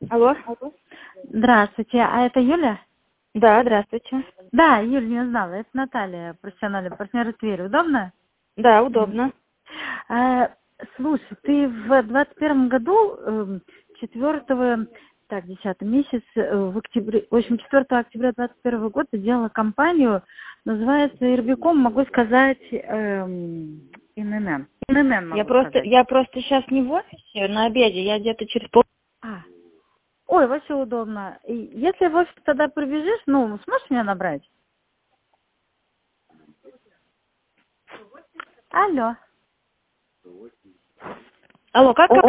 Алло. Здравствуйте, а это Юля? Да, здравствуйте. Да, Юля, не знала, это Наталья, профессиональный партнер Тверь. Удобно? Да, удобно. Слушай, ты в 21 году, 4, так, 10 месяц, в октябре, в общем, 4 октября 21 года сделала компанию, называется Ирбиком, могу сказать, ИНН. ИНН могу сказать. Я просто сейчас не в офисе, на обеде, я где-то через Ой, вообще удобно. И если в офис тогда прибежишь, сможешь меня набрать? Алло. Алло, как